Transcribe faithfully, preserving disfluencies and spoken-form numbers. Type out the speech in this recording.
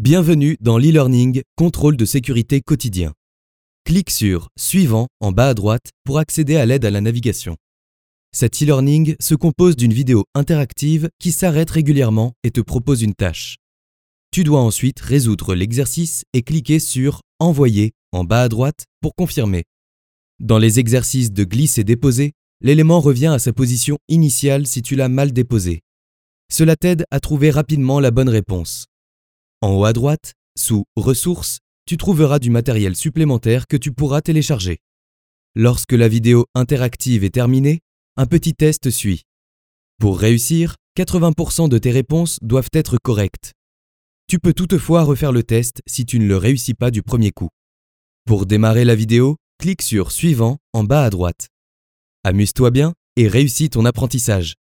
Bienvenue dans l'e-learning Contrôle de sécurité quotidien. Clique sur « Suivant » en bas à droite pour accéder à l'aide à la navigation. Cet e-learning se compose d'une vidéo interactive qui s'arrête régulièrement et te propose une tâche. Tu dois ensuite résoudre l'exercice et cliquer sur « Envoyer » en bas à droite pour confirmer. Dans les exercices de glisse et déposer, l'élément revient à sa position initiale si tu l'as mal déposé. Cela t'aide à trouver rapidement la bonne réponse. En haut à droite, sous « Ressources », tu trouveras du matériel supplémentaire que tu pourras télécharger. Lorsque la vidéo interactive est terminée, un petit test suit. Pour réussir, quatre-vingts pour cent de tes réponses doivent être correctes. Tu peux toutefois refaire le test si tu ne le réussis pas du premier coup. Pour démarrer la vidéo, clique sur « Suivant » en bas à droite. Amuse-toi bien et réussis ton apprentissage.